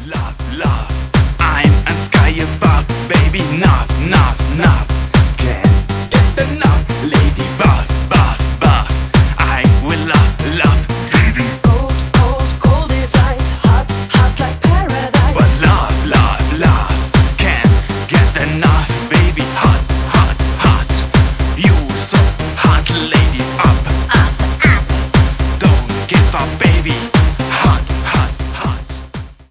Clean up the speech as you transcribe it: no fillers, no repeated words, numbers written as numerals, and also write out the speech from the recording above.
love, love. I'm sky above, baby, not, not, not.